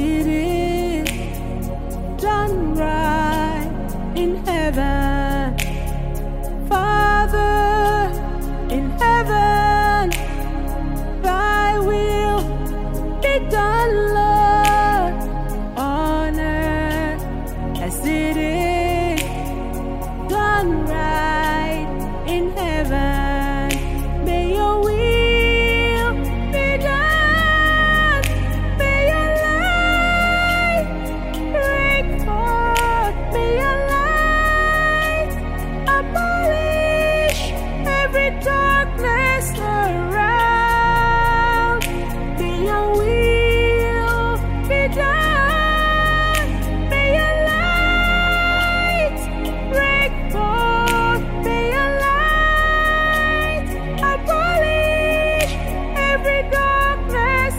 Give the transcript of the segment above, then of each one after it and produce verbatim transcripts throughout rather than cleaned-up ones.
it is done right in heaven. Father in heaven, thy will be done, Lord, on earth as it is done right in heaven. May your will be done. May your light break forth. May your light abolish every darkness around. May your will be done. May your light break forth. May your light abolish every darkness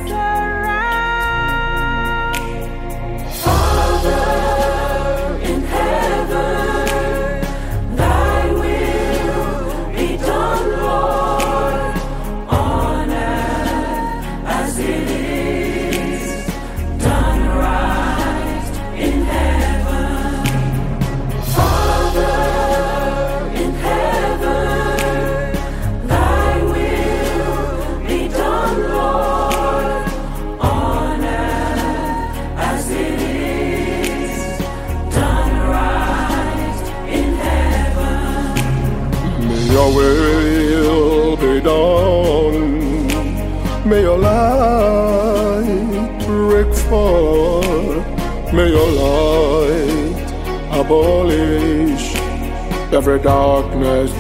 around. Father in heaven, thy will be done, Lord, on earth as it is done right in heaven. Father in heaven, thy will be done, Lord, on earth as it is done right in heaven. May your will be done. May your light break forth. May your light abolish every darkness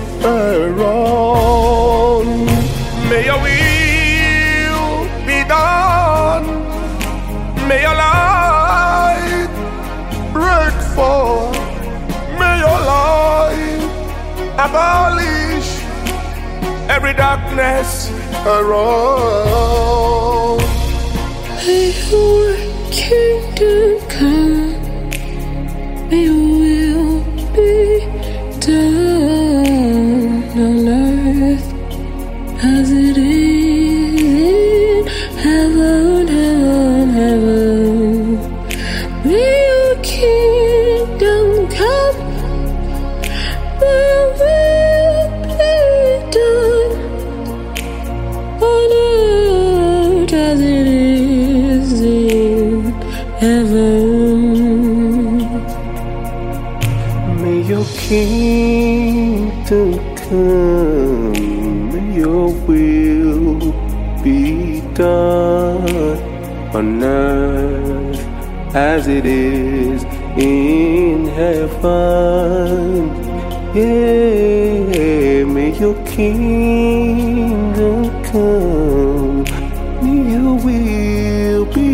around. May your will be done. May your light break forth. May your light abolish every darkness around. May your kingdom come. May your will be done on earth as it is in heaven, heaven, heaven. May your kingdom come. May your will be done on earth as it is in heaven. May your kingdom come, may your will be done on earth as it is in heaven. Yeah, may your kingdom come, may your will be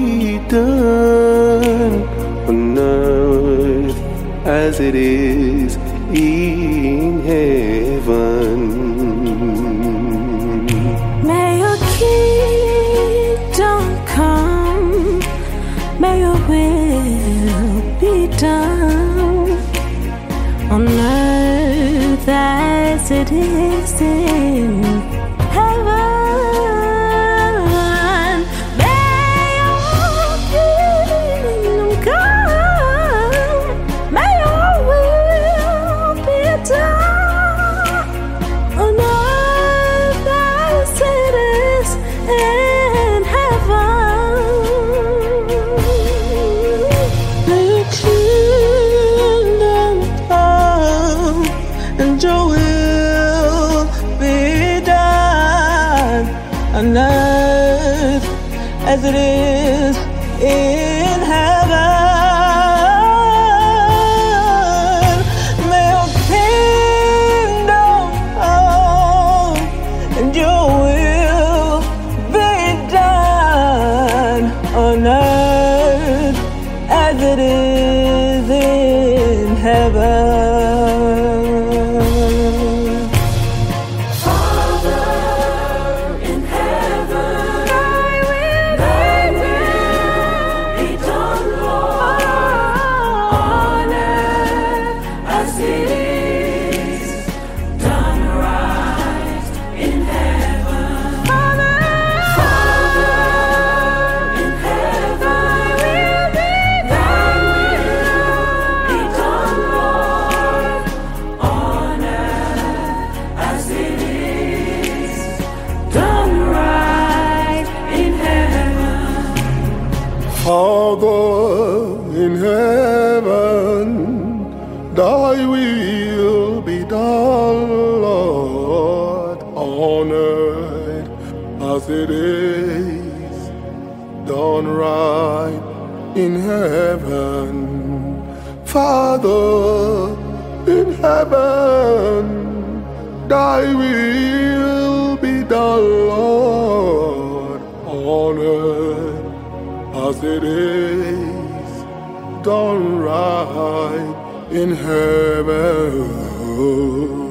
done on earth as it is in heaven. May your kingdom come. May your will be done on earth as it is in heaven. May your kingdom come. May your will be done on earth as it is in heaven. May your kingdom come and your will be done on earth as it is in heaven. May your kingdom come and your will be done on earth as it is in heaven. Father in heaven, thy will be done, Lord, on earth as it is done right in heaven. Father, Father in heaven, thy will Father in heaven, thy will be done, Lord, on earth as it is done right in heaven. Father in heaven, thy will be done, Lord, on earth as it is done right in heaven.